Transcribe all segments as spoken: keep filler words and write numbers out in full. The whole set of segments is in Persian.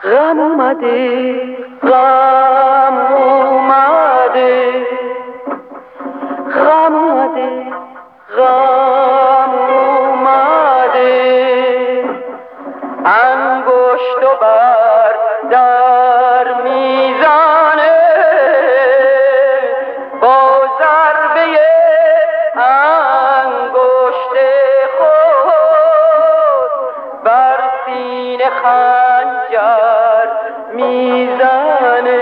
غم اومده، غم اومده، غم اومده، غم اومده، انگشت و بر در میزانه با ضربه انگشت خود بر سینه خنجر میزنه،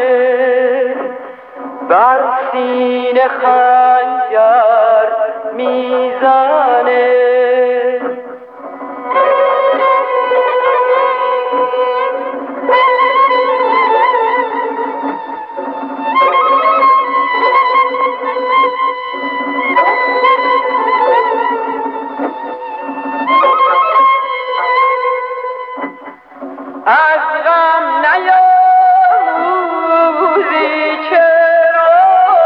بر سینه خنجر میزنه. از غم نیاموزی چرا،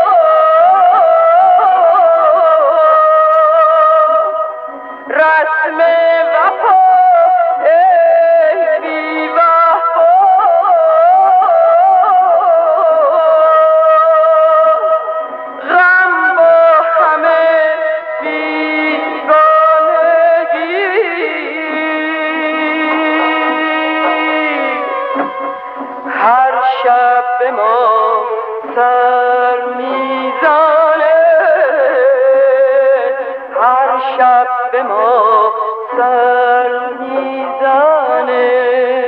رسم وفا ای بی وفا، غم با همه بیگانگی هر شب به ما سر میزنه، هر شب به ما سر میزنه.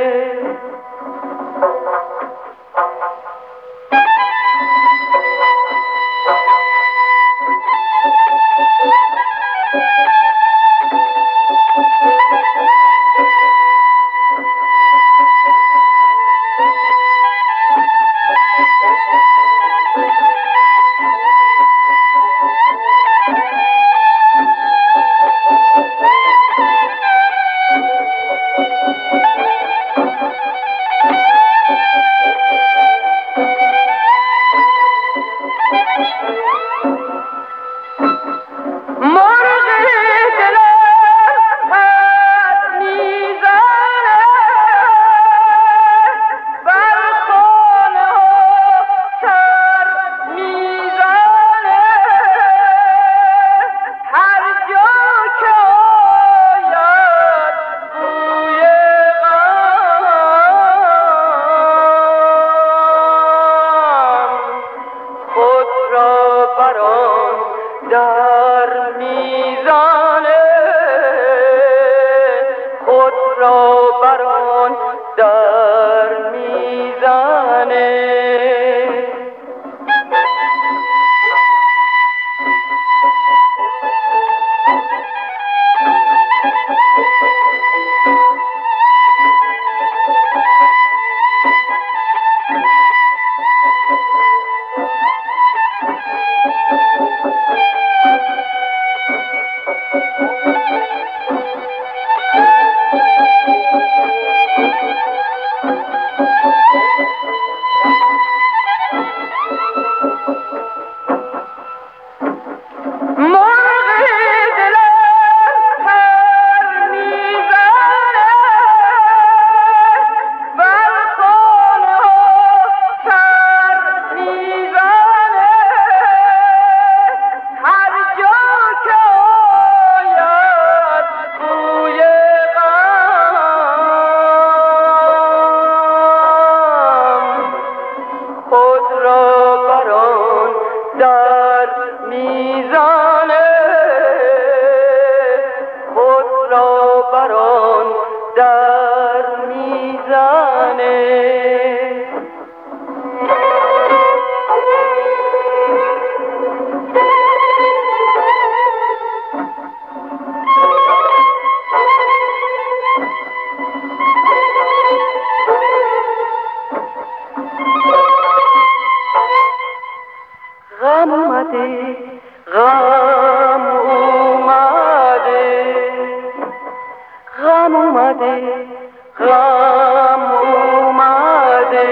در میزانه خود را بران در میزانه. در میزانه خود را بران در میزانه. غم اومده، غم اومده، غم اومده، غم اومده،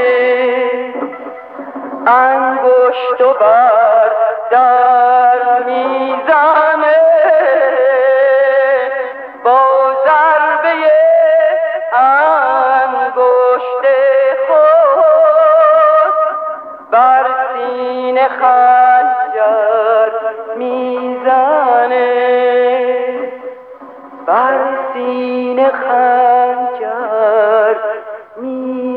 انگشت و بر در میزنه با ضربه انگشت خنجر میزنه، بر سینه خنجر میزنه.